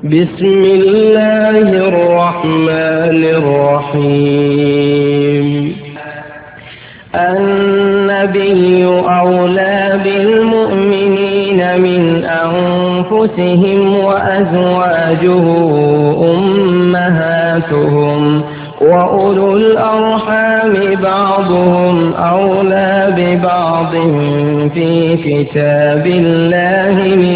بسم الله الرحمن الرحيم. النبي أولى بالمؤمنين من أنفسهم وأزواجه أمهاتهم وأولو الأرحام بعضهم أولى ببعض في كتاب الله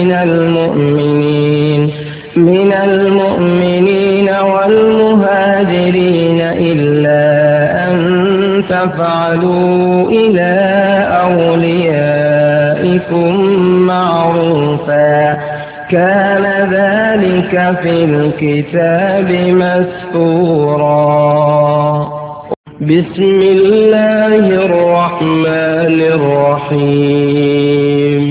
من المؤمنين والمهاجرين إلا أن تفعلوا إلى أوليائكم معروفا كان ذلك في الكتاب مسطورا. بسم الله الرحمن الرحيم.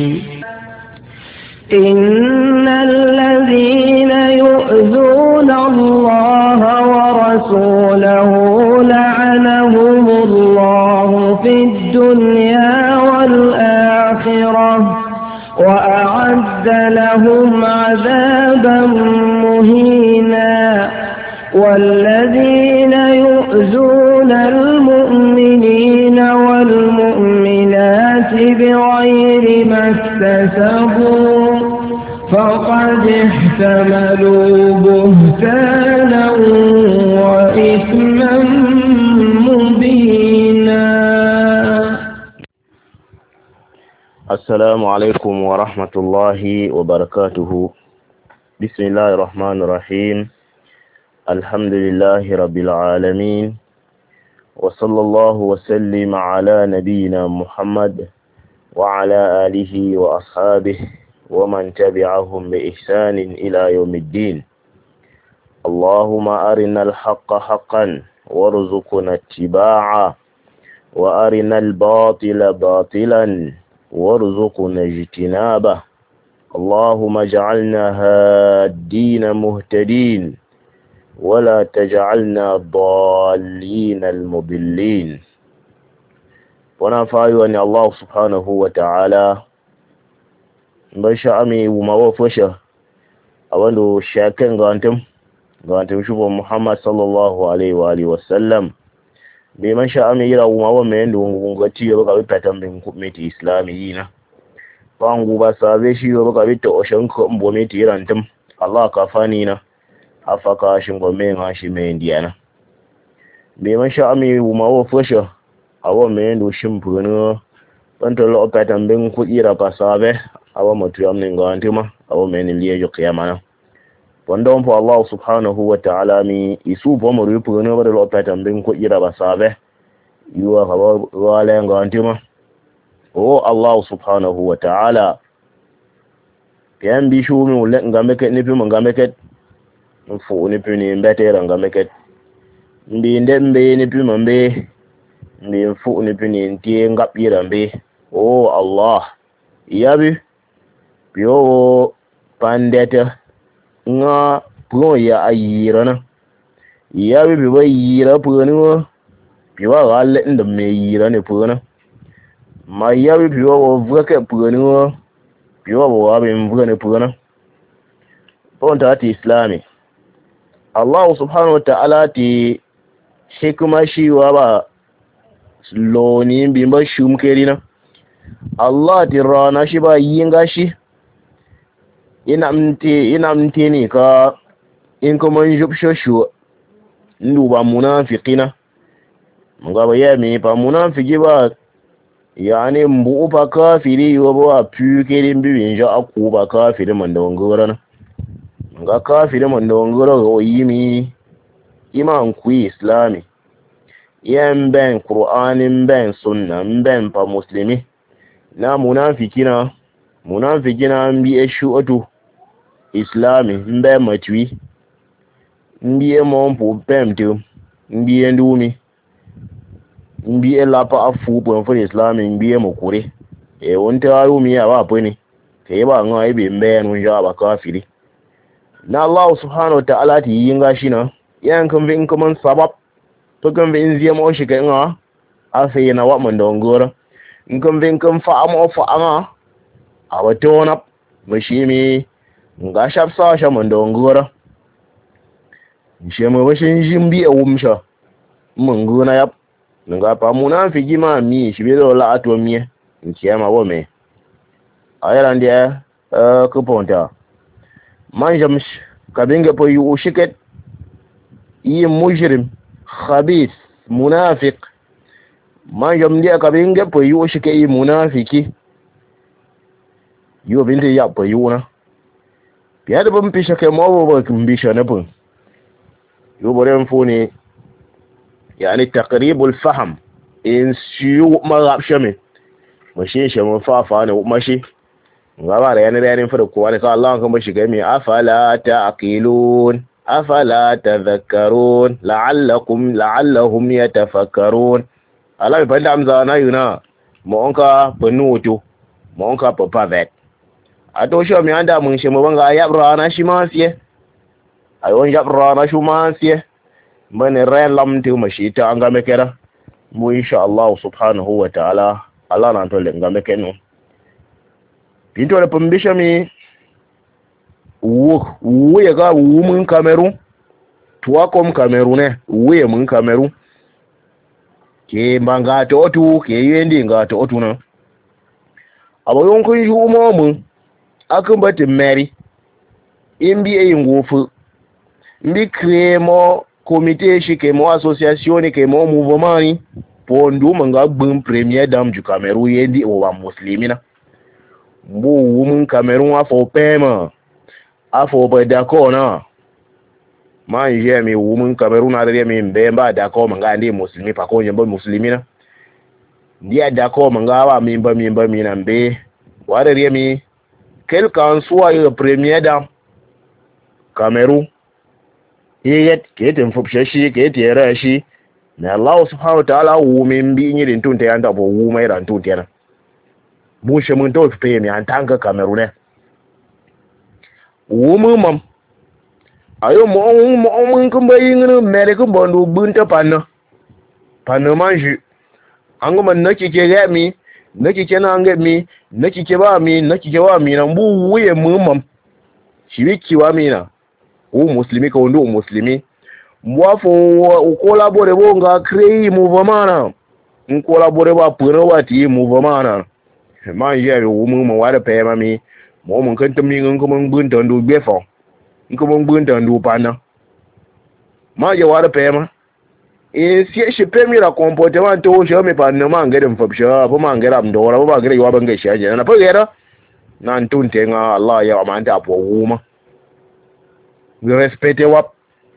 إن الذين يؤذون الله ورسوله لعنهم الله في الدنيا والآخرة وأعد لهم عذابا مهينا. والذين يؤذون المؤمنين والمؤمنات بغير ما اكتسبوا فقد احتملوا بهتانا وإثما مبينا. السلام عليكم ورحمة الله وبركاته. بسم الله الرحمن الرحيم. الحمد لله رب العالمين، وصلى الله وسلم على نبينا محمد وعلى آله وأصحابه ومن تبعهم بإحسان إلى يوم الدين. اللهم أرنا الحق حقا وارزقنا اتباعه، وأرنا الباطل باطلا وارزقنا اجتنابه. اللهم اجعلنا هادين مهتدين ولا تجعلنا ضالين المضلين. ونفعل أن الله سبحانه وتعالى بشأ أمي وما وفشه أولو شاكن غانتم شبه محمد صلى الله عليه وآله وسلم بمن شاء أمي إلى وما ومن ونغتي وقع بيتم بمكمة إسلاميين فأنغو بسابيشي وقع بيت أشنك أمبوميت إيرانتم الله كفانينا afaka shingo menga shime indiana be man sha ami wuma wo fosho awo me ndo shimpunu tanto lo opatan ben ku ira pasabe awo matu amni ngantima awo men liye qiyamana wanda po Allah subhanahu wa ta'ala mi isu bo mo rupunu ba lo opatan ben ku ira pasabe yuwa hawo wala ngantima o Allah subhanahu wa ta'ala yan bi shu mi wala ngameke ni pi ngameke fu ni puni mbete ranga meket mbi ndembe ni puma mbe mbi fu ni puni ntie ngapira mbe o Allah yabi biyo pandeta nga puo ya ayirana yabi biwa yira puo biwa gale ndame yira ne puo ma yabi biwa wo vuka puo biwa wo abi mvuka ne puo ponta ati islami Allah subhanahu wa ta'ala ti hikma shi wa ba loni bimba shum kerina Allah ti rana shi ba yinga shi inamte ni ka in kuma jubshoshu nduba munafiqina ngaba yami pa munafiki ba yani mbu pa kafiri yo ba pukerin bibinja akuba kafiri mandongorana nga kafiri mandongoro go yimi iman ku islami yen ben qur'anin ben sunna ben pa muslimi na munafikina mbi eshuatu islami mbe matwi mbi mompo pemtu mbi ndumi mbi lapa afu po for islami mbi mokure e wonta ayumi ya ba poni ke ba nga ibe mbe no ja ba kafiri na Allah subhanahu wa ta'ala ti yinga shina yan kan vin kuma sabab to kan vin ziya mo shi kai nga afi na wa man dongora in kan vin kan fa amo fa anga awatona mashimi nga shap sa sha mando ngura shema washin jimbi a wumsha munguna yap nga pa munafiki ma mi shibelo la atwa mi nkiyama wome ayara ndia kuponta manjam kabinga po yu shiket yi mujrim khabith munafiq manjam ndia kabinga po yu shike yi munafiki yu binte ya po yu na piada bum pisha ke mo bo kumbisha na bun yu bore mfuni yani taqribul fahm in siyu magab shame mashi shame fa ne mashi ngaba da yanin fa da kowa ne ka Allah kan bashi gami afala taqilun afala tadhakkarun la'allahum yatafakkarun ala bi banda amza na yuna mo onka panuto mo onka papa vet ato shi mi anda mun shi mo banga yabra na shi ma fiye ayon yabra na shi ma fiye bane ran lamtu mashi ta an ga mekera mu insha Allah subhanahu wa ta'ala Allah na to le ga mekeno pinto le pambisha mi wu ya ga wu mun Cameroon tuwa kom Cameroon wu mun Cameroon ke manga to otu ke yendi nga to otu na aboyon kun ju mo mun akan bati meri imbi e ngufu mbi kremo comité shi ke mo association ke mo mouvement po ndu manga gbun premier dame du Cameroun yendi o wa muslimina mbu wumun Cameroun afo pema afo ba d'accord na manje mi wumun Cameroun na mi mbemba d'accord manga ndi muslimi pa ko nyemba muslimina ndia d'accord manga wa mimba mina mbe ware mi quel qu'en soit le premier dame Cameroun yet kete mfupshashi kete yarashi na Allah subhanahu wa ta'ala wumin bi nyi din tunte yanda bo wumai ran tunte na bushe mun to fe mi an tanga Cameroon wumu mam ayo mo mun kun bayin ne mere kun bondo bunta panna manju ango man naki ke ga mi naki ke na anga mi naki ke ba mi na mbu wuye mu mam shibiki wa mi na u muslimi ka ndo muslimi mwafo ukolabore bonga crei mouvement na ukolabore ba pura wati mouvement na manje mu wada pema mi mo mun kan tumi ngun kuma bunta ndo befo kuma bunta ndo pana manje wada pema e si shi pemira comportement to je me panna mangere mfabsha bo mangere amdora bo mangere yo banga shaje na pagera nan tunte nga Allah ya amanta apo wuma respecte wap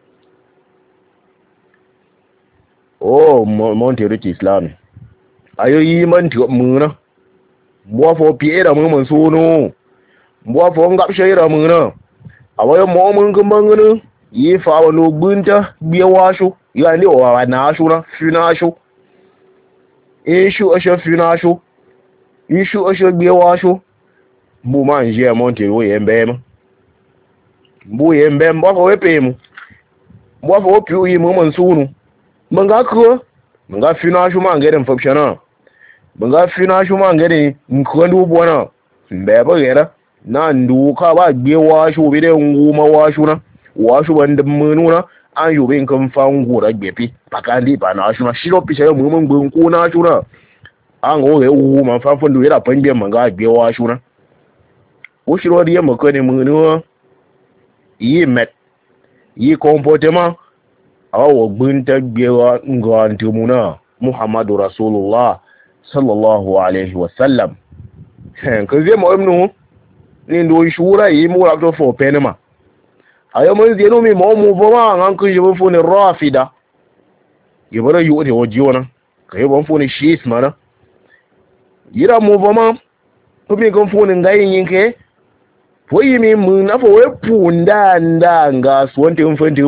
monte riti islam ayo yi man ti muna mbo fo piera mun suno mbo fo ngap shayra muna awayo mo mun gumbangana yi fa wano bunta biya washu ya ndi wa na shu na finashu ishu asho finashu ishu asho biya washu mbu manje monte wo yembema mbu yembe mbafo wepemu mbafo wopi yi mun sunu manga ko manga finashu mangere mfopshana manga finashu mangere nkondu bona mbeba gera na nduka ba gbe washu bide nguma washu na washu banda mununa an yube kan fangura gbepi pakandi ba na ashu na shiro pisha yo mun gbun ku na ashu na an go ge wu man fa fundu yera pangbe manga gbe washu na o shiro diye makone munu yi met yi comportement awa gbunta gbewa ngantumuna Muhammadu Rasulullah sallallahu alaihi wasallam kaze mo emnu ni ndo shura yi mu la to fo penema ayo mo zeno mi mo mu voma ngan ku jibo fo ni rafida yibara yu de wojiona kay bon fo ni shis mana yira mu voma ko mi gon fo ni ngai yinke fo yi mi mu na fo we punda ndanga swonte mfanti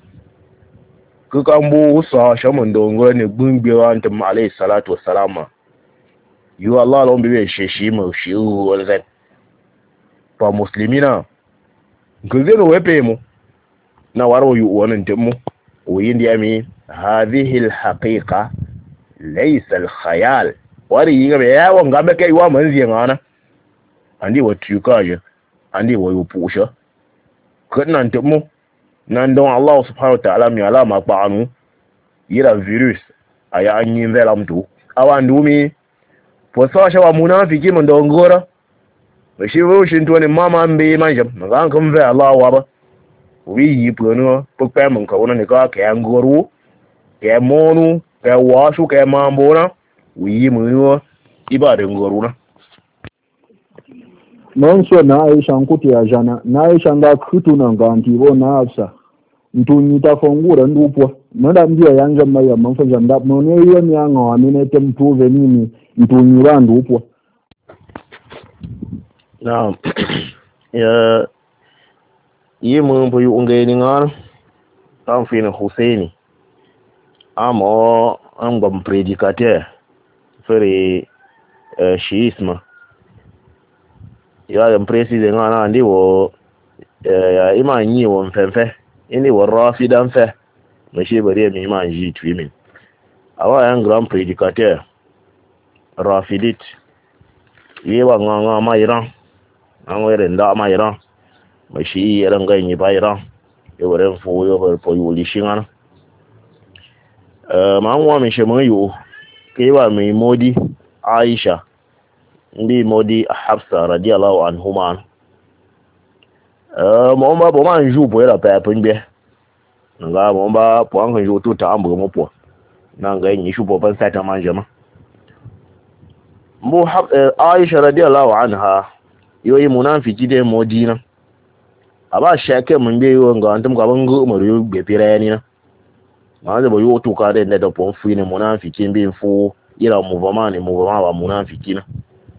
kukambu sa shaman dongo ne gbungbewa antum alayhi salatu wassalama yu Allah lon bibe sheshi mu shi wala pa muslimina nguzeno wepe mu na waro yu wonan temu oyindi ami hadhihi alhaqiqa laysa alkhayal wari yinga be yawo ngambe kai wa manzi ngana andi watukaje andi wo yupusha kunnan tumu nan don Allah subhanahu wa ta'ala mi ala ma paanu yira virus aya anyi velam tu awandu mi posa shawa munafiki mun don gora shi rushin to ne mama mbe manjam ngan kan ve Allah wa ba wi yi pono pokpa mun ka wona ne ka ka ngoru ka monu ka wasu ka mambona wi mu ibade ngoru na non so na Aisha nkuti ya jana na Aisha nga kutu na nganti bo na afsa ntunyi ta fongura ndupwa nada ndia yanja maya manfanja ndap no ne yo nyanga amine temtu venini ntunyi ba ndupwa na ya yi mun bu unge ni ngar tam fin Husaini amo am gam prédicateur fere shiisme ya président ngana ndi wo ya imanyi wo mfemfe ini wo rafidan fe mashi bare mi imanji twimin awa yan grand prédicateur rafidit yewa nganga ma Iran an were nda ma Iran mashi yaran ganyi ba Iran yo wore fo yo po yuli shingana ma nwa mi shemo yo kewa mi modi Aisha ndi modi Hafsa radiyallahu anhuma mo ba bo man ju bo la pa punbe nga mo ba po an ju tu ta ambo mo po na nga yin shu bo ban sa ta manje ma mo Aisha radiyallahu anha yoyi munafiki de modi na aba shake mun be yo nga antum ga ban go mo yo be pira ni na ma za bo yo tu ka de da po fu ni munafiki be fu ira mu ba munafiki na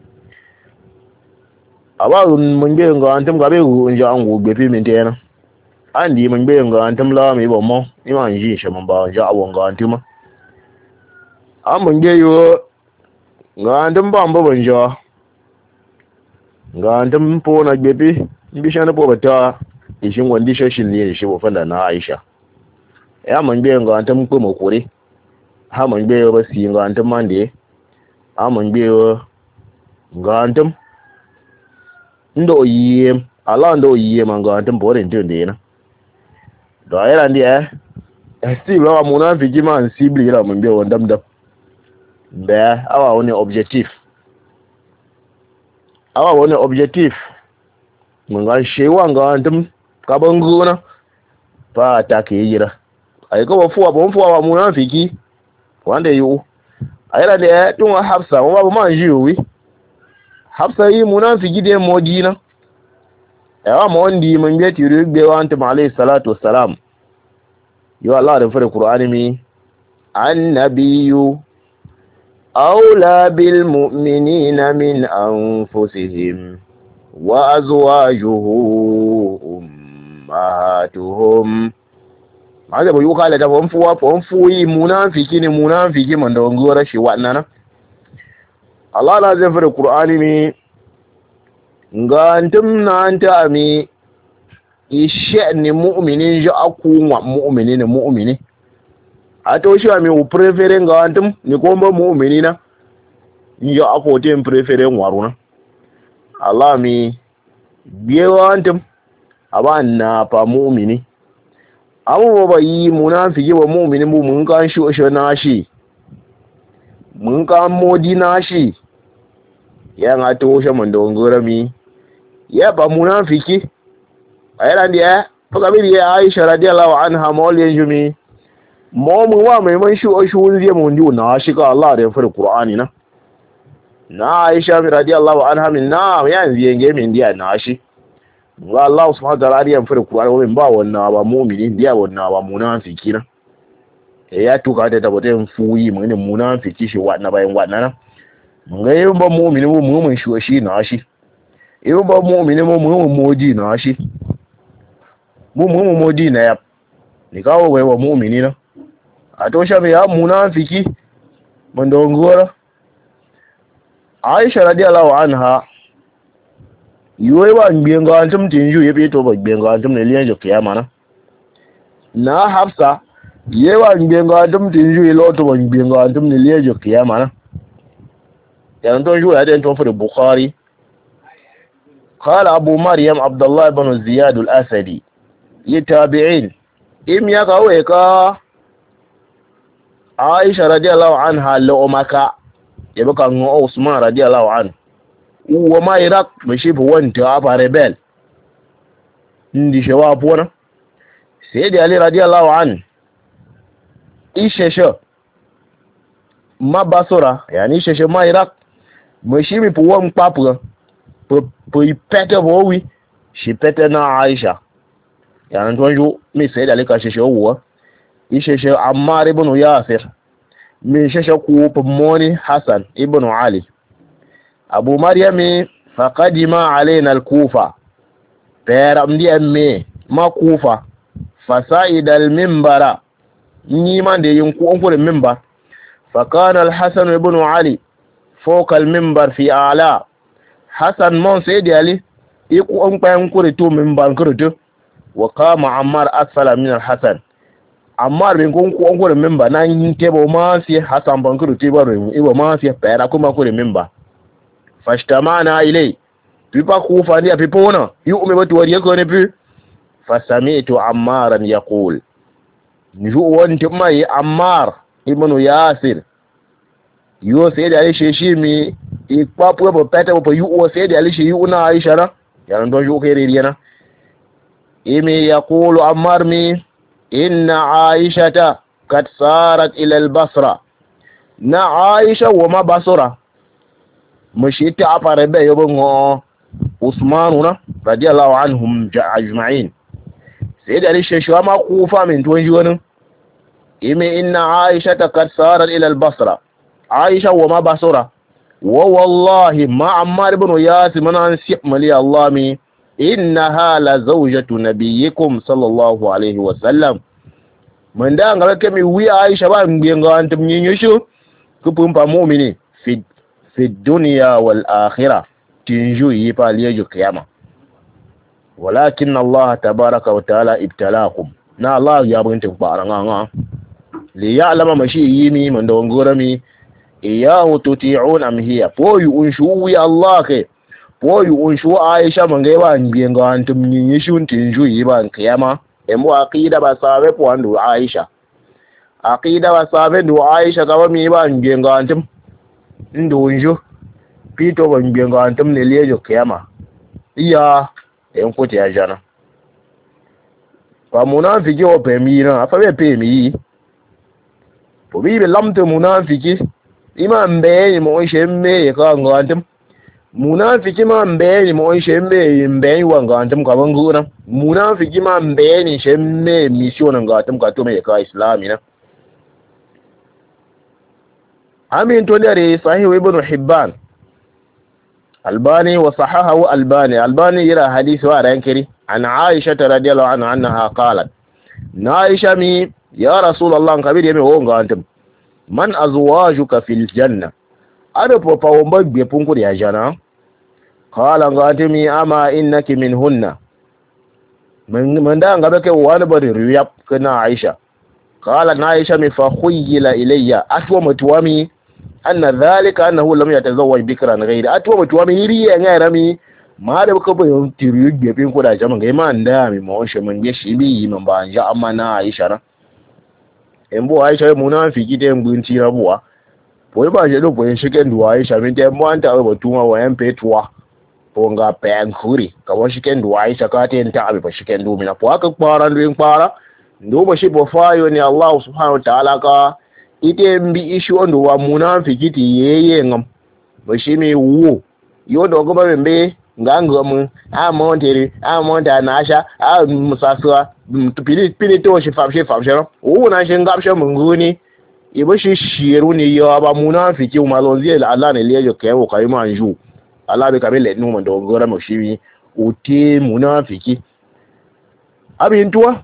aba mun be nga antum ga be nja angu be pi min tena andi mun be nga antum la mi bo mo ni ma nji she mun ba nja awon nga antum mun be yo nga antum ba mbo nja nga antum po na be pi bi shana po bata ishin wandi shashin ne shi bo fanda na Aisha ya mun be nga antum ko mo kore ha mun be yo ba si nga antum mande mun be yo nga antum ndo yiem ala ndo yiem anga antum bore ntunde na do era ndi si lo munafiki man sibli la mun be wondam dab be awa woni objectif mun ga shewa nga antum ka banguna pa ta ke yira ai ko fuwa munafiki wanda yu ayira de tun Hafsa mo ba man jiwi Hafsa yi munafiki de modina yawa mo ndi mun be tiru be wa antum alayhi salatu wassalam yo Allah da fara Qur'ani mi annabiyyu awla bil mu'minina min anfusihim wa azwajuhu ummahatuhum maza bo yuka da fonfu yi munafiki man da ngora shi wannan Allah la zai fara Qur'ani mi nga antum na anta ami ishani mu'minin ja aku wa mu'mini ato shi ami u prefere nga antum ni komba mu'minina ya ako tem prefere waruna Allah mi biyewa antum abanna pa mu'mini abu ba yi munafiki wa mu'mini mu mun kan shi na shi mun kan modi na shi ya nga to shi man don gorami ya ba munafiki ayran dia to bi ya Aisha radiyallahu anha mawliyan jumi mu wa mai man shi zai mun di na shi ka Allah da fara Qur'ani na Aisha radiyallahu anha min na yanzu yenge min dia na shi ga Allah subhanahu wa ta'ala ya fara Qur'ani wa ba wannan ba mu'mini dia wannan ba munafiki na ya tuka da tabbata fuyi mun munafiki shi wannan bayan wannan ga yin ba mu'mini mu mun shi na shi yin ba mu'mini mu mun moji na shi mu moji na ya ni kawo bai wa mu'mini na a to sha ya munafiki mun da ngora Aisha radiyallahu anha yoyi ba gbenga antum tinju yebe to ba gbenga antum ne liyan kiyama na Hafsa yewa gbenga antum tinju ilo to ba gbenga antum ne liyan kiyama yan to ju ya den to fa Bukhari قال أبو مريم عبد الله بن زياد الأسدي yi tabi'in im ya kawai ka Aisha radiyallahu anha la umaka ya baka ngo Usman radiyallahu anhu wa ma Iraq bashi bu wanta aba rebel ndi shewa pona Sayyid Ali radiyallahu anhu ishesho ma basura yani ishesho ma Iraq bashi bi bu wan papu po ipete bowi shi pete na Aisha yani tonjo mi Sayyid Ali ka shesho wo isheshe Ammar ibn Yasir min sheshe ku pomoni Hassan ibn Ali Abu Maryam faqadima alaina al-Kufa pera mdi amme ma Kufa fasaida al-minbara ni man de yin ku onko minbar fakana al-Hasan ibn Ali fawqa al-minbar fi a'la Hassan mon Sayyid Ali iku onko en to minbar kurutu wa qama Ammar asfala min al-Hasan Ammar bin kun ku onko minbar nan yin tebo ma fi Hassan ban kurutu ba ro ibo ma fi pera kuma ko minbar fashtamana ilay pipa kufa ndia pipona yu umebati wari yako ne pi fasami'tu Ammaran yaqul nju wonte mai Ammar ibn Yasir yo Sayyid Ali sheshimi ipapu bo pete bo yu o Sayyid Ali shi yu na Aisha na ya ndo ju kere riena imi yaqulu Ammar mi inna Aishata kad sarat ila al-Basra na Aisha wa ma Basra mashita afare be yobo ngo Usmanuna radiyallahu anhum ajma'in Sayyid Ali sheshwa ma Kufa min tonji wani ime inna Aisha kad sarat ila al-Basra Aisha wa ma Basra wa wallahi ma Ammar ibn Yasir man ansib mali Allah mi innaha la zawjatu nabiyyikum sallallahu alayhi wa sallam man da ngala kemi wi Aisha ba ngenga antum nyinyushu kupumpa mu'mini fi dunya wal akhirah tinju yipa liyo kiyama walakin Allah tabaraka wa ta'ala ibtalakum na Allah ya bunta baranga li ya'lama mashi yimi man da ngorami iyahu tuti'un am hiya poyu unshu wi Allah ke poyu unshu Aisha man ga ba ngenga antum nyishu tinju yiba kiyama emu aqida ba sabe po andu Aisha aqida ba sabe ndu Aisha ga mi ba ngenga antum ndunjo pito bangenga antum ne liyo kiyama iya en kote ya jana pa munafiki o pemi na afa be pemi po bi be lamte munafiki ima mbe mo shemme ka ngantum munafiki ma mbe mo shemme mbe wa ngantum ka bangura munafiki ma mbe ni shemme mission ngantum ka to me ka islamina amin to dare sahih ibn Hibban Albani wa sahahahu Albani yara hadisi wa rankiri an Aisha radhiyallahu anha annaha qalat na Aisha mi ya Rasulullah kabir yame wonga antum man azwajuka fil janna ada popa womba gbe punku ya jana qala ngatimi ama innaki minhunna man da ngabe ke wani bari riyab kana Aisha qala na Aisha mi fa khuyila ilayya atwa mutwami anna dhalika annahu lam yatazawwaj bikran ghayri atwa mutwami riya ngarami ma da baka bayon tiriyu gebin ku da jama'a ga ma nda mi mo she mun ge shi bi man ba anja amma na Aisha na embo Aisha munafiki te mbunti rabuwa po ba je do po shiken duwa Aisha min te mo anta ba tuma wa yan petwa po nga pen khuri ka wa shiken duwa Aisha ka te nta abi ba shiken du mina po aka kpara ndu kpara ndo ba shi bo fayo ni Allah subhanahu wa ta'ala ka ite mbi ishi ondo wa munafiki ti yeye ngam ba shi mi wo yo do go ba mbe ngangam a monta na asha a musaswa pili to shi famshe o na shi ngabshe munguni ibo shi shiru ni yo ba munafiki malonzi Allah ne liyo kai wo kai manju Allah be kabele nu mo do gora mo shi o te munafiki abin tuwa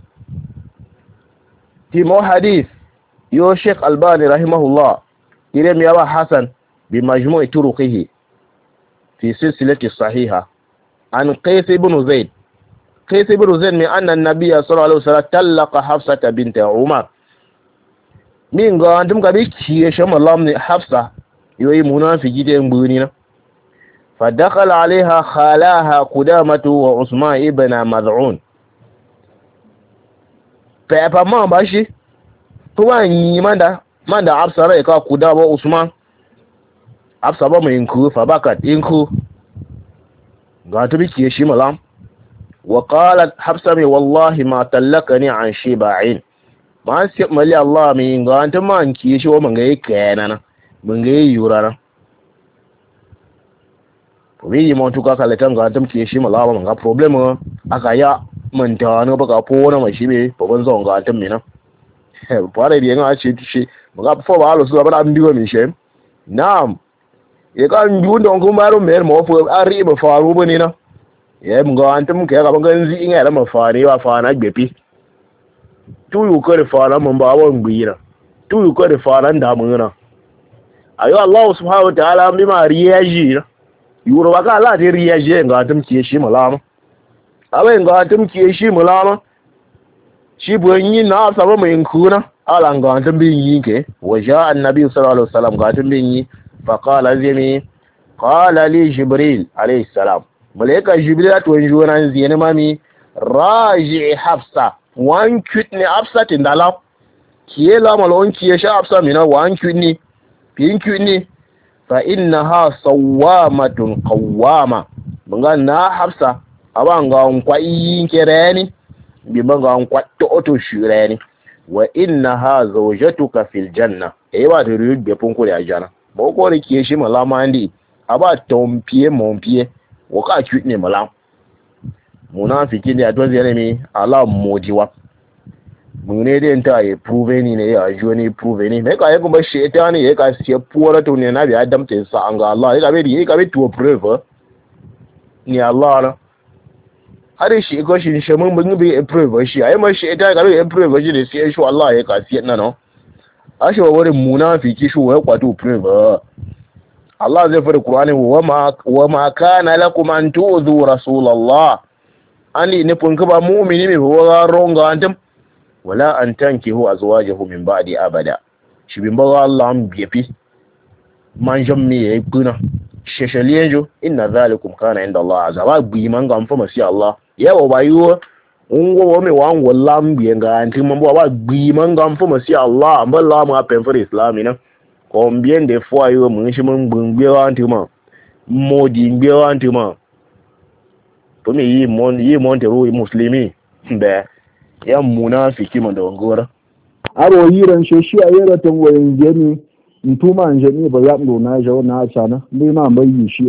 ti mo hadith yo Sheikh Albani rahimahullah ile miyawa Hasan bi majmu'i turuqihi في سلسلة الصحيحة عن قيس بن زيد من أن النبي صلى الله عليه وسلم طلق حفصة بنت عمر من قانتم كبيرتي يشم الله من حفصة يوي منافقي تنبونينا فدخل عليها خالاها قدامة وعثمان ابن مذعون pepa ma ba shi to wa yi manda Hafsa rai ka kuda ba Usman Hafsa ba mai ku fa bakat inku ga to biki shi malam wa qalat Hafsa mai wallahi ma tallakani an shiba'in ma sai mali Allah mai ga anta man ki shi wa man ga yake nan mun ga yurana to bi mo tuka kala tan ga anta ki shi malam man ga problem aka ya man ta no baka po na mai shi be babban zon ga anta mina pare bi nga ce shi ga fo ba lo su ba an biwo mi shem nam ye kan biwo don ko maro mer mo fo ari ba faru bane na ye mun ga antum ke ga bangan zi inga da mafare wa fa na gbepi tu yu ko da fara mun ba won gbira tu yu ko da fara da mun na ayo Allah subhanahu wa ta'ala bi ma riyaji yuro ba ka Allah ta riyaji ga antum ke shi malama abai ga antum ke shi malama shi buwan yi na saba mai kuna ala ga antum bin yi ke wa ja annabi sallallahu alaihi wasallam ga antum bin yi fa qala zimi qala li jibril alaihi salam malaika jibril to wanjo nan ziyane mami raji hafsa wan kitni hafsa tindala kiye la malon kiye sha hafsa mina wan kitni pin kitni fa innaha sawamatun qawama bunga na hafsa abanga kwa yin kereni bi banga kwa to shireni wa innaha zawjatuka fil janna ewa de rugbe punko ya jana boko ri kiye shi malama ndi aba tompie mompie waka kitne malam munafiki ne adon zai ne ala modiwa mune den ta yi prove ni ne ya jo ni prove ni me ka yi kuma shaytani ya ka siya puwara to ne na bi adam te sa anga Allah ya ka be to prove ni Allah na har shi ko shi mun bin bi prove shi ai ma shaytani ka be prove shi ne sai shi Allah ya ka siya na no ashe wa wurin munafiki shi wa kwato prove Allah zai fara Qur'ani wa ma kana lakum an tu'dhu rasulullah ani ne pun ka ba mu'mini me ba ronga antum wala an tankihu azwajahu min ba'di abada shi bin ba Allah am bifi man jammi yayi kuna sheshalienjo inna zalikum kana inda Allah azaba bi man ga mfa masi Allah yawo bayo ungo me wango lambi nga antum mbo ba bi man ga mfa masi Allah amballa ma pen for islamina combien de fois yo mun shi mun gbungbe wa antuma modi ngbe wa antuma to me yi mon te ro muslimi be ya munafiki man da ngora aro yiran shi a yara tan wayin gani ntuma njani ba ya ndo na jawo na sana bai ma bai yi shi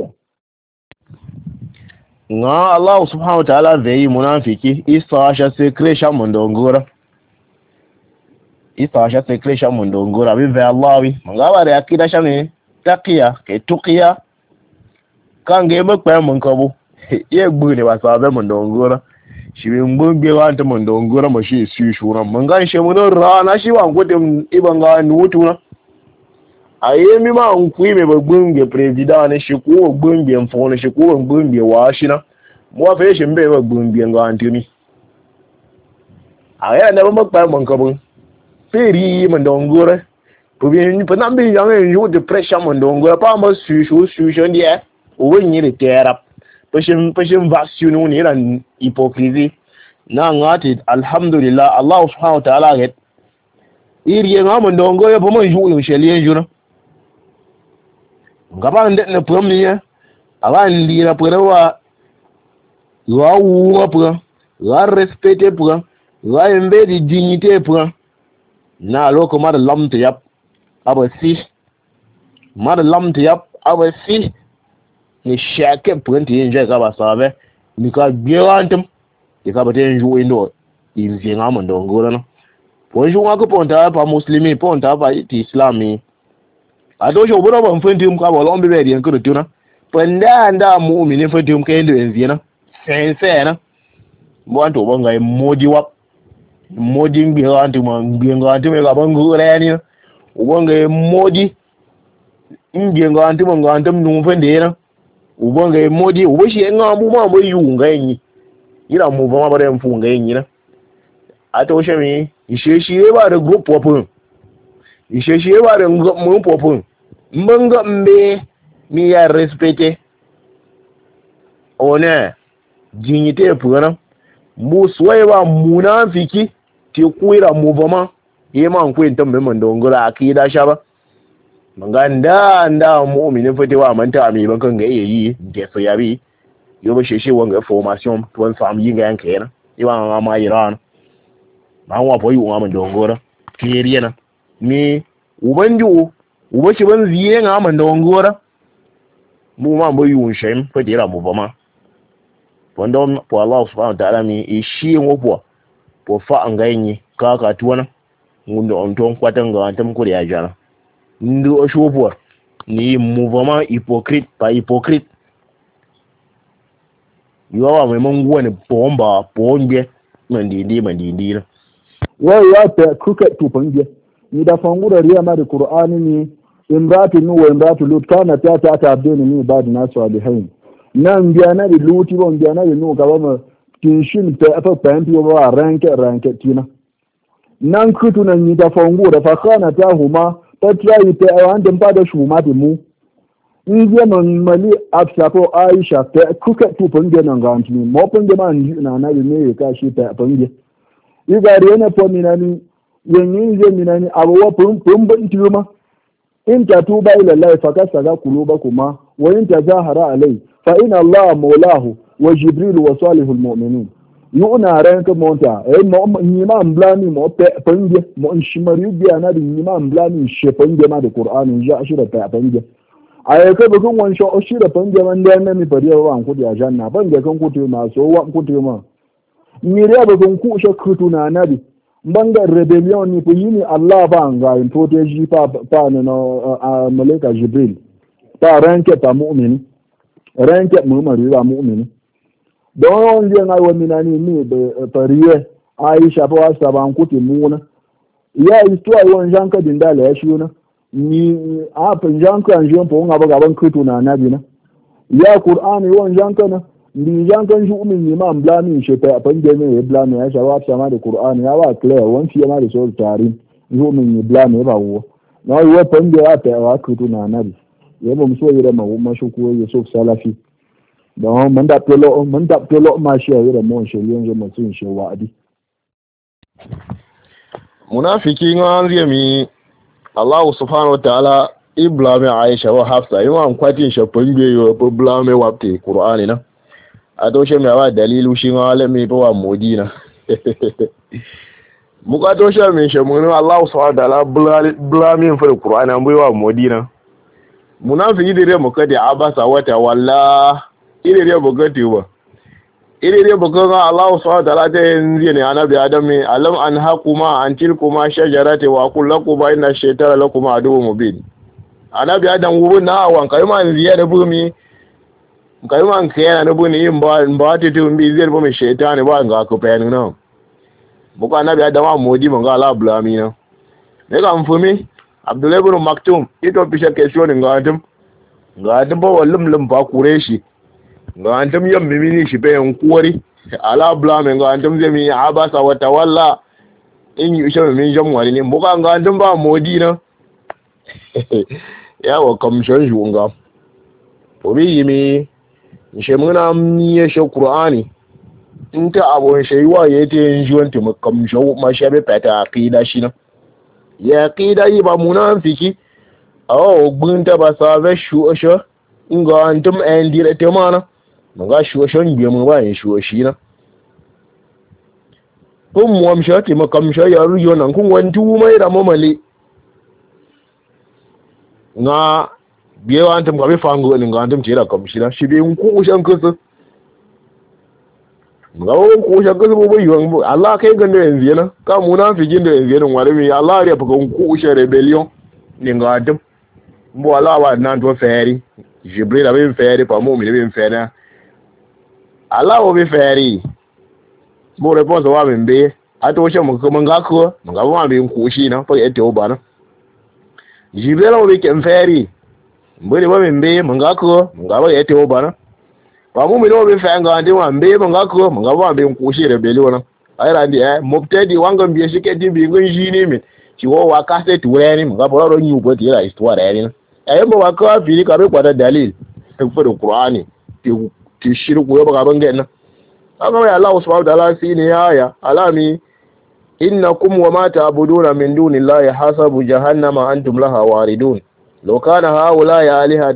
nga Allah subhanahu wa ta'ala zai munafiki isasha secretion man da ngora isasha secretion mun dongora bi ve Allahi mangaba da akida shane taqiya ke tuqiya kange makpa mun kabo ye gbu ne wasa be mun dongora shi bi ngbe wa anta mun dongora ma shi su shura mun ga shi mun rana shi wa ngote ibanga nutuna ayemi ma nkui me bagbunge president ne shi ko gbunge mfo shi ko gbunge wa shi na mo fa shi mbe bagbunge nga antimi aya na makpa mun kabo feri mandongora pobien panambe yang yo de pressure mandongora pa ma su dia o wenyi de terap pashin vaccine ni ran hypocrisie na ngati alhamdulillah Allah subhanahu wa ta'ala get iri nga mandongora pa ma yo shelien jura ngaba nde ne premier ala ndira perawa wa wu pa wa respecter pa wa embe di dignité pa na loko mara lamta yap abasi ni shake pwenti yenje ka basabe ni ka gyewantum ni ka bate nju indo inzi ngamo ndongora no ponju ngako ponta pa muslimi ponta pa islami adojo boro ba mfendi mka ba lombe be rien ko tuna panda nda mu'mini fendi mka endo enzi na sense na mwanto bonga modi wap modi ngbiga anti me ga bangu reni ubonga modi ngbiga anti mo nganta nu fende na ubonga modi uboshi ngamu ma mo yunga yin ira mu ba ma bare mfunga yin na ato shemi isheshi ba da group popun isheshi ba da mu popun mbanga mbe mi ya respecte one dignité pour na mu soye ba munafiki ti kuira movement yema ku intan be man dongura akida sha ba manganda nda mu'mini fitewa manta ami ban kan ga yi ke so yabi yo ba sheshe wanga formation to fam yi ga yanke na iwa ma iran ba wa boy wa man dongora kiriya na ni ubanju ubashi ban ziye nga man dongora mu ma boy yun shem fitira mu ba ma wanda po Allah subhanahu wa ta'ala mi ishi ngopo po fa angayenyi kaka tuwana ngundo onton kwatanga antam ko ya jana ndu oshopo ni mouvement hypocrite pas hypocrite yawa mai manguwa ne bomba bonje mandindi na wai ya ta kuka tufange ni da fangura riya ma da qur'ani ni imratu nu wa imratu lut kana ta abdeni ni ba da nasu alihain nan biya na da luti bon biya na da nu gaba ma tinshin ta afa pampi ba ranke tina nan kutu nan ni da fangura fa kana ta huma tatrayi ta wanda ba da shuma da mu in je man mali afsa ko aisha ta kuka tufange nan ga antini mo fange ma na ne ka shi ta fange igari yana po minani yanyin je minani abuwa pumban tiyuma in ta tuba ila Allah fa kasaga kulubakuma wa in tazahara alai fa inna Allah maulahu wa jibril wa salihul mu'minin yuna ranka monta mo nyima mblani mo panje mo shimari biya na di nyima mblani she panje ma da qur'ani ja ashira ta panje ayaka bugun wan sho ashira panje man da na mi fariya wa an kudi a janna panje kan kutu ma so wa kutu ma miriya ba kun ku shakkutu na nabi banga rebellion ni yini Allah ba nga in protege pa no malaika jibril pa ranke pa mu'min ranke mu'mari ba mu'min don je ngai woni nani ni be pariye aisha ba wasa ban kuti muna ya istuwa won janka dindala ya shuna ni a pan janka anjon po nga ba gaban kutu na nabi na ya qur'ani won janka na ndi jankan shi umin imam blami shi ta fanje ne blami ya shawa sama da qur'ani ya ba clear won shi ma da so tarin umin blami ba wo na yi fanje ya ta wa kutu na nabi ya ba mu so yi da ma shi ko ya so salafi da man da tolo ma shi ya da mu shi yanzu mu sun shi wa'adi munafiki ngan mi Allah subhanahu wa ta'ala iblami Aisha wa Hafsa imam kwatin shi fanje yo blami wa te qur'ani na a toshe mai wa dalilu shi ma alami ba wa modina muka toshe mai shamunin Allah subhanahu wa ta'ala blamin fa Qur'ani an bai wa modina munafiki dire muka da abasa wata walla dire muka tiwa dire muka ga Allah subhanahu wa ta'ala ta yanzu ne annabi Adam alam an haquma an tilkuma shajarati wa kullakuma inna shaytana lakuma aduwwun mubin annabi Adam wubun na wanka ma yanzu da bumi kai man kayana na buni yin ba ta tun bi zai ba mai shaitani ba ga ku fayani na buka nabi adama modi mun ga Allah blami na ne ga mfumi Abdullahi ibn Maktum ito bisha question ga adam ba wallum lum ba kure shi ga adam yam mimini shi bayan kuwari Allah blami ga adam zai mi abasa wa tawalla in yi shi min jam wani ne buka ga adam ba modi na yawa kamshan shunga obi yimi she muna miye she Qur'ani inta abun shaywa yete injuwanti makam shaw ma shabe pata aqida shina ya aqida yi ba munafiki aw gunta ba sabe shu sho nga antum en direte mana nga shu sho ngi mu ba shu shina kum mu am shati makam shay ya ruyo nan kun wantu mai da mamale nga biye wa antum gabe fango ni nga antum tira kamshina shi be ku shan kusu nga won ku shan kusu bo yiwan Allah kai ganda yanzu yana ka munafikin da yanzu yana wale mi Allah ya fuka ku shan rebellion ni nga antum bo Allah wa nan to feri Jibril abe feri pa mu'min be feri Allah wo be feri bo response wa be ato shan mu kuma nga ko nga wa be ku shi na fa ete obana Jibril wo be ken feri mbele ba mbe mangako ngaba yete obana ba mu mino be fanga ndi wa mbe mangako ngaba be nkushire beli wona ayira ndi mubtadi wanga mbiye shike dimbi ngun jini mi ci wo wa kase tuwani ngaba ro nyu boti la histoire yani ayembo wa ka fili ka be kwada dalil ko do Qur'ani ti shiru ko ba bangen na aka ya Allah subhanahu wa ta'ala sini ya alami innakum wa ma ta'buduna min dunillahi hasabu jahannama antum laha waridun law kana haula'i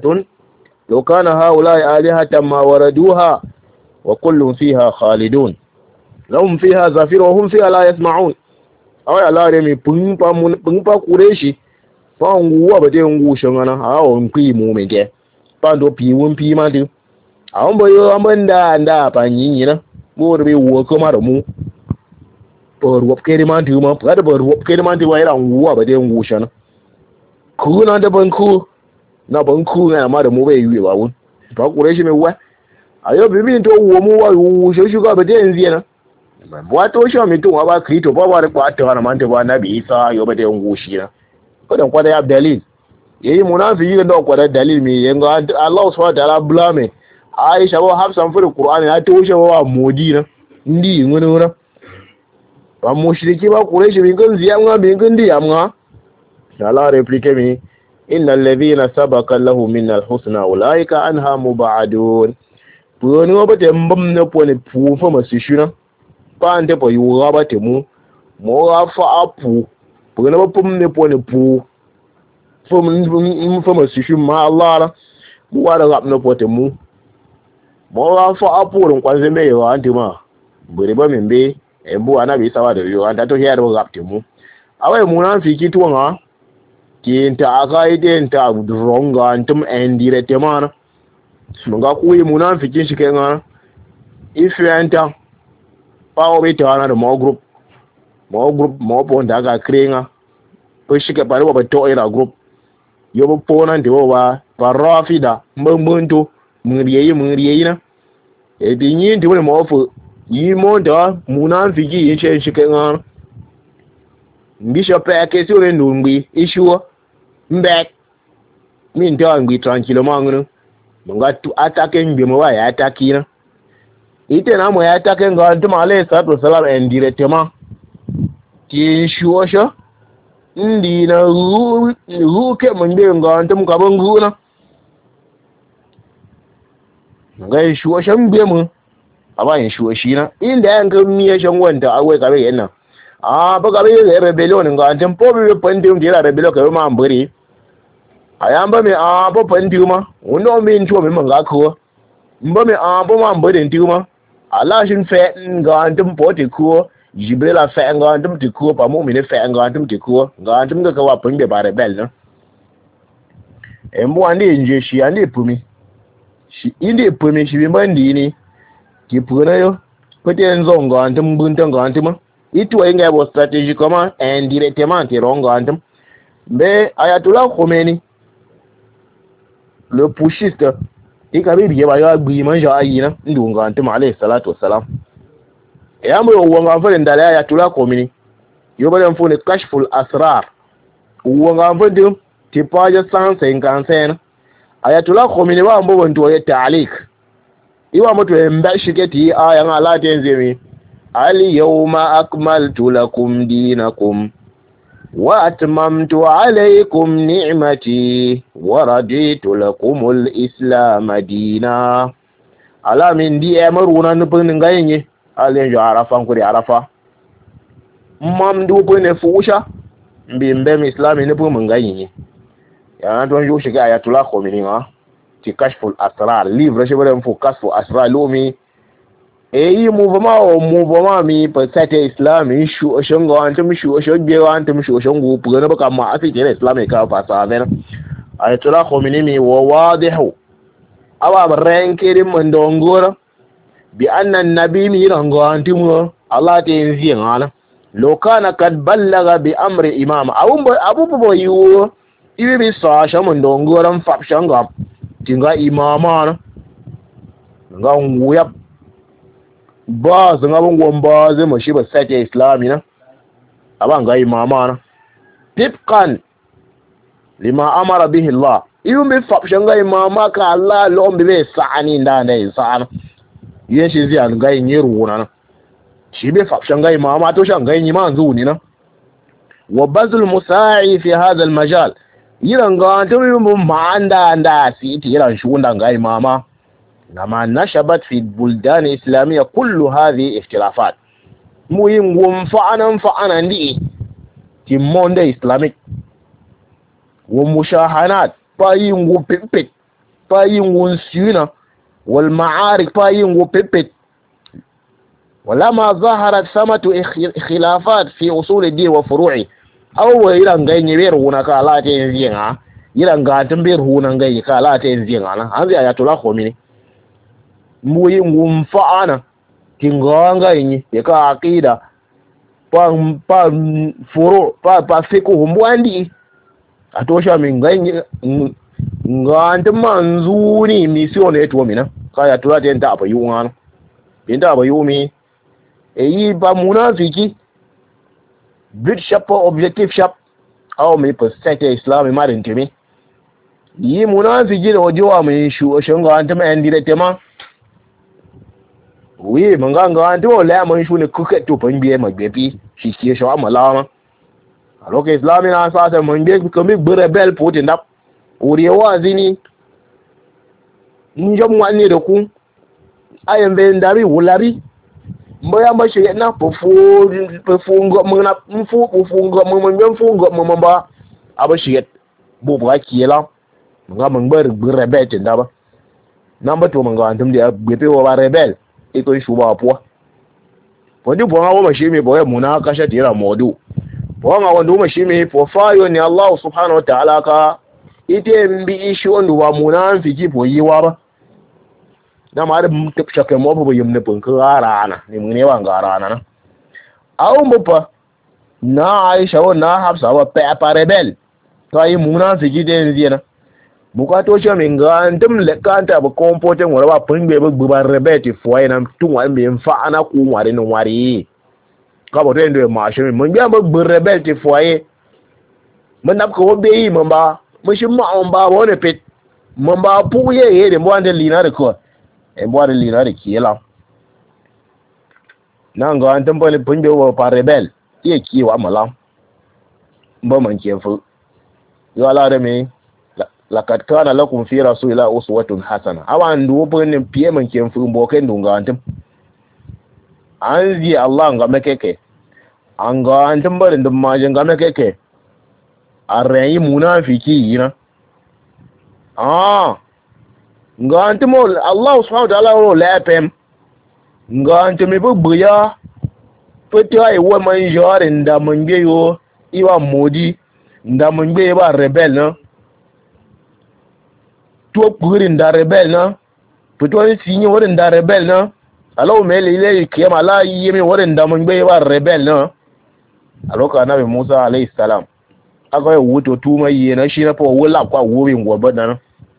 alihatan ma waraduha wa kullun fiha khalidun lahum fiha zafir wa hum fiha la yasma'un awaya lare mi pungpa kureshi fa nguwa bade ngu shangana awo nkwi mu mege pando piwun pi ma du awon boyo amanda anda panyi na bo be wo ko ma mu por wop kere man du ma kada por wop kere man du wa ira nguwa bade ngu shana ku na da banku na banku na ma da mu bai yi ba wun fa kureshi me wa ayo bibi to wo mu wa wu shoshu ga bade yanzu na wato shi mai tun ba krito ba ba da kwata wa man ta ba nabi isa yo bade ngu shi na kodan kwada ya dalil yayi munafiki da kwada dalil me yanga Allah subhanahu wa ta'ala blame Aisha wa hafsan furu Qur'ani ya toshe wa modi na ndi ngona ba mushriki ba Quraysh bin kan ziyanga bin kan di amma Allah replike mi innal ladhina sabaqa lahu minal husna ulaika anha mubadun poni wa bate mbam na poni pu fa masishuna pa ante po yuwa bate mu mo ga fa apu poni ba pum ne poni pu fa masishu ma Allah la mu wa da gap na pote mu mo ga fa apu ron kwanze me yo ante ma bure ba membe embu anabi sawa da yo anta to hiya da gap te mu awai munafiki to nga kinta akaide nta ronga antum endire te mana munga kuyi munafikin shi kai nga ifenta pawo be ta na da mo group mo ponda ga krenga ko shi ke pare ba to ira group yo bo pona ndi ba parafida mbonto muriyeyi na e dinyi ndi mo fu yi mo da munafiki yin shi kai nga bishop ake si ore ndungbi ishuwa mbek min ta ngbi tranquilo mangunu munga tu atake ngbe mo wa ya ataki na ite na mo ya atake nga ntuma alayhi salatu wasalam indirectement ti shuwa sha ndi na ru ke mun be nga ntum ka bangu na nga shuwa sha mbe mu aba yin shuwa shi na inda yan ga miye shan wanda awai ka be yana ba ga be rebellion nga ntum po be pandum dira rebellion ka ma mburi ayamba me bo panduma uno min to me manga ko mba me bo ma mburi nduma ala shin fe nga ntum po te ko jibrila fe nga ntum te ko pa mu'mini fe nga ntum te ko nga ntum ga wa pande ba rebel na embo ande nje shi ande pumi shi inde pumi shi bandi ni ki puna yo pete nzo nga ntum bunta nga ntum itu inga bo strategy kama indirectement te ronga ntum be Ayatollah Khomeini le pushiste ikabibi ba ya gbi manja ayina ndunga ntum alayhi salatu wassalam yambo wonga fa ndala Ayatollah Khomeini yo ba mfune kashful asrar wonga fa de ti paja 155 Ayatollah Khomeini ba mbo bonto ya ta'liq iwa moto mbashi keti aya ngala tenzemi ali yawma akmaltu lakum dinakum wa atmamtu alaykum ni'mati wa raditu lakum al-islam dina ala min di emaruna nupin ngayenye ale jo arafa nguri arafa mam du bone fusha mbimbe islami nupin ngayenye ya don jo shiga Ayatollah Khomeini ha ti kashful asrar livre je bare mfu kashful asrar lumi yi mouvement mi pasate islami shu shongo antum shu shogbe antum shu shongo pugana baka ma asike islami ka fasa avena Ayatollah Khomeini mi wa wadihu awa rankirin mandongora bi anna an-nabi mi rango antum Allah ta yin ana law kana kad ballaga bi amri imam abu boyu ibi bi sa shamun dongoran fapshanga tinga imama nga nguyap ba su ngabin gwamba zai mashi ba sake islami na aban ga imama na tifkan lima amara bihi Allah iyun bi fapshan ga imama ka Allah lon bi bai sa'ani da sa'ana yin shi zai an ga yin ruwana na shi bi fapshan ga imama to shan ga yin ma zu ni na wa bazul musa'i fi hadha al majal yiran ga to bi ma anda si ti yiran shi wanda ga imama لما نشبت في البلدان الإسلامية كل هذه اختلافات muyin wum fa'anan ndi ti monde islamic wum mushahanat pa yin wo pipit pa yin won suna wal ma'arik pa yin wo pipit ولما ظهرت ثمة خلافات في أصول الدين وفروعه أو إلى غير هناك لا تنزينا إلى غاتمبير هناك لا تنزينا هذا آيات الله خميني موي مفعنا كنغانغا يني يكا عقيدة pa furu pa fiku humwandi atosha mingai ngante manzuni mission yetu mina kaya tulate nda apa yungana binda apa yumi eyi ba munafiki bit shop objective shop au mi perspective islam ma din temi yi munafiki da wajewa mai shunga anta ma endire tema wi manganga anto la man shune kuka to panbiye magbepi shi ke shawa malama a lokacin islam na sa ta man be kami rebel putin da urewa zini njom wani da ku ayan be ndari wulari mbaya mashi na pufungo mna mfungo mma ba abashi bo ba kiyela nga man bar rebel tin da ba namba to manga antum da gbepe wa rebel ito shuba po wandi bo nga woma shimi bo muna kasha tira modu bo nga wando ma shimi po fayo ni Allah subhanahu wa ta'ala ka ite mbi ishu ondu wa muna fiki po yiwa ba na ma da shaka mo bo yimne pun ka rana ni mun ne wanga rana na awu mpa na Aisha wa na Hafsa wa pa rebel kai muna fiki den zina bukato shi min ga ndum le kanta ba kompoten wala ba pungbe ba buba rebeti foi na tun wa me fa ana ku wari no wari ka bo tendo ma shi mun ga ba bu rebeti foi mun nab ko be yi mun ba mun shi ma on ba wona pet mun ba pu ye de mo ande lina de ko e mo ande lina de kila nan ga an tambale pungbe wa pa rebel ye kiwa mala mba man kefu yo ala de me laqad kana lakum fi rasulillahi uswatun hasana awan do bonin piye man ken fu mboken dunga antum anzi Allah ga mekeke an ga antum barin dum majin ga mekeke arrayi munafiki yina ga antum Allah subhanahu wa ta'ala ro lapem ga antum bubuya fito ai wa man jorin da mun beyo iwa modi da mun be ba rebel na to gurin da rebel na fito ni sinyi wurin da rebel na alau me lele kiyama la yimi wurin da mun bai ba rebel na a lokacin Nabi Musa alayhi salam aka yi wuto tuma yi na shi na fa wala kwa wurin gobe da nan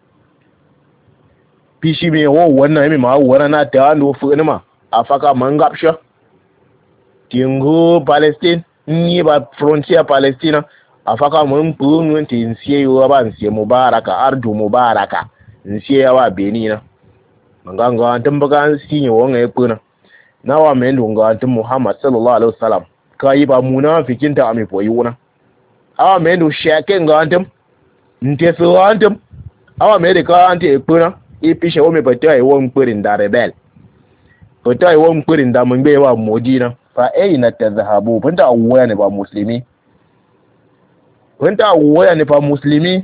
pishi me wo wannan mi ma wara na ta ando fu ni ma afaka mangapsha tingo Palestine ni ba frontier Palestina afaka mun bunun tin siye wa ban siye mubaraka ardu mubaraka nsiye wa benina nganga antum baga sinye wonga ekuna nawa mendo nga antum Muhammad sallallahu alaihi wasallam kai ba munafikin ta ami poyuna awa mendo shake nga antum nte so antum awa mede ka ante ekuna ipisha wo me bata e won purin da rebel bata e won purin da mun be wa modina fa ayna tadhhabu banda awaya ne ba muslimi wanda waya ne fa muslimi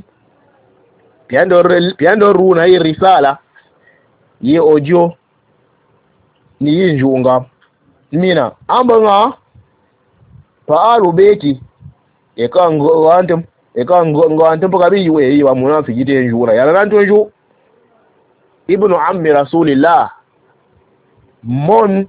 piando runa yi risala yi audio ni yin junga mina ambanga fa alubeti e kan go antum pa bi yi wa munafiki te jura ya ran to ju ibnu ammi rasulillah mon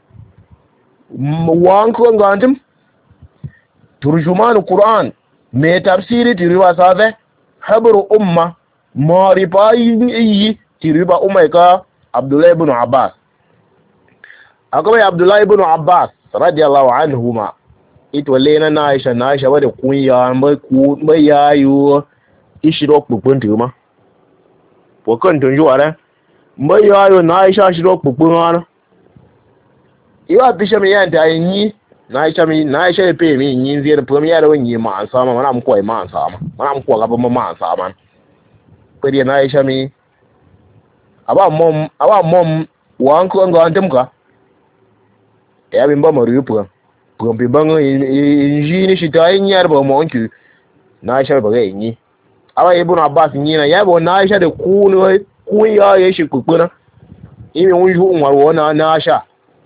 wan ko antum turjuman qur'an me tafsiri tiriwa sabe habru umma marifayi tiriba umayka Abdullah ibn Abbas akwai Abdullah ibn Abbas radiyallahu anhuma ito lena na Aisha wadda kunya mai yayo ishiro pupun tuma pokan tunju ara mai yayo na Aisha shiro pupun ana iwa bisha me yanta yin na Aisha pe mi yin ziyar premier da wani ma an sama mana mu koyi ma an sama mana mu ko gaba ma an sama pedi na Aisha mi aba mom wan ko ngo antum ka ya bin ba maru pran bi bango inji ni shi ta yin yar ba mo onki na Aisha ba ga yin awa ibn Abbas yin na ya ba na Aisha da ku ya shi kukuna imi wunju umar wona na Aisha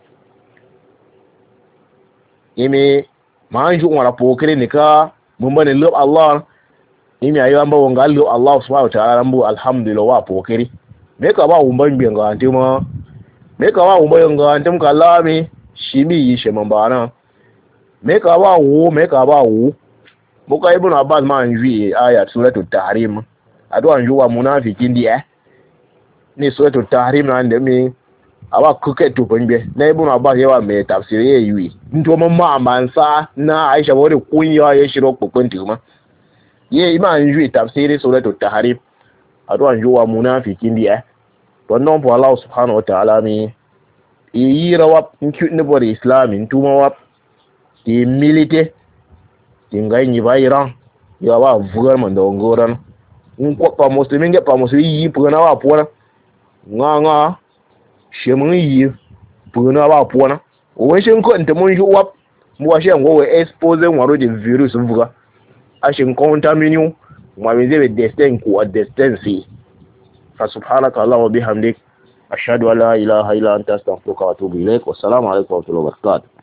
imi manju umar pokere ni ka mun bane lub Allah imi ayo amba wonga lub Allah subhanahu wa ta'ala mbu alhamdulillah wa pokere me ka ba umban bi nga antuma me ka ba umban nga antum ka lami shimi yi sheman bana me ka ba wu muka ibn Abbas ma anju ayat suratul tahrim ado anju wa munafikin di ni suratul tahrim na ndemi awa kuke to banbe na ibn Abbas yawa me tafsiri yayi nto mamma amansa na Aisha wore kunya ya shiro kokonti kuma ye ima anju tafsiri suratul tahrim ado anju wa munafikin di don non po Allah subhanahu wa ta'ala mi yi rawa nkuni bore islam ntuma wa ti milite tingai ni bayran ya wa vugar man da ngoran ko pa muslimin ga pa muslimin yi puna wa pona nga shemun yi puna wa pona o shin ko nta mun juwa mu wa shin go expose waro de virus vuga a shin contaminu ma be zebe destin ko a destin si fa subhanaka allah wa bihamdik ashhadu an la ilaha illa anta astaghfiruka wa atubu ilaik wa assalamu alaikum wa rahmatullahi wa barakatuh